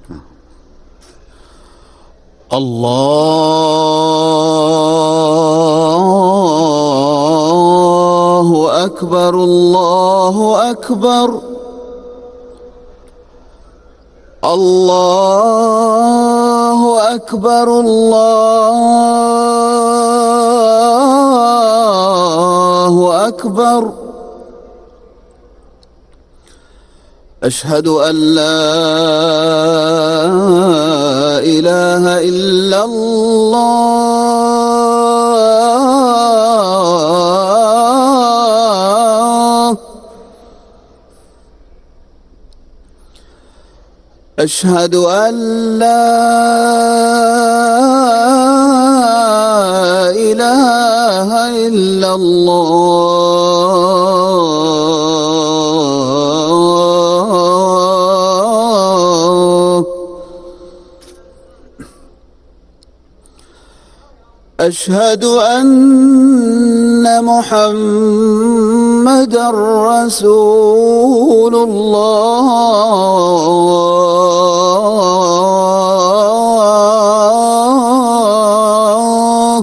الله أكبر الله أكبر الله أكبر الله أكبر. أشهد أن لا إله إلا الله. أشهد أن لا إله إلا الله. أشهد أن محمدًا رسول الله.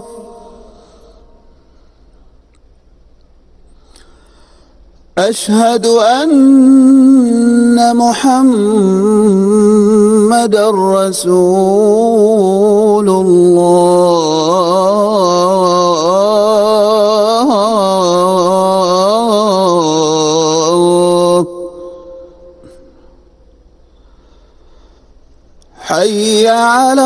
أشهد أن محمدًا رسول الله. حي على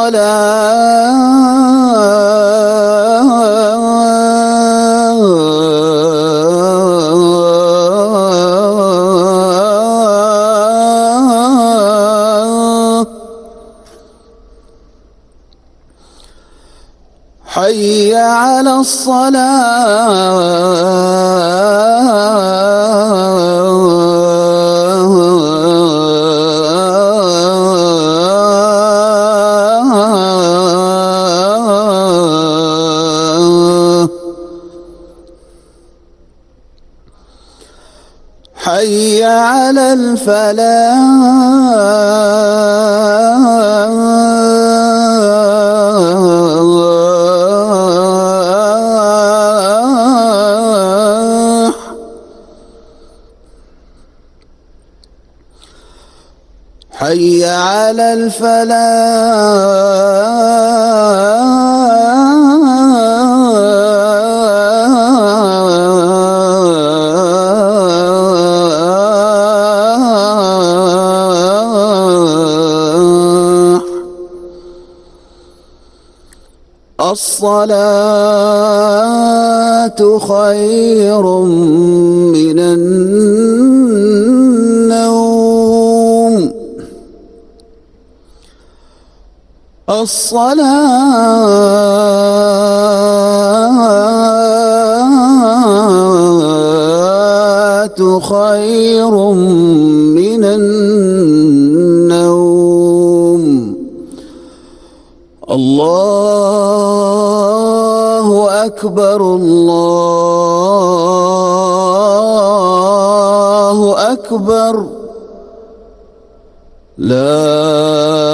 الصلاة. حي على الصلاة. حي على الفلاح. حي على الفلاح. الصلاة خير من النوم. الصلاة خير من النوم. الله أكبر الله أكبر. لا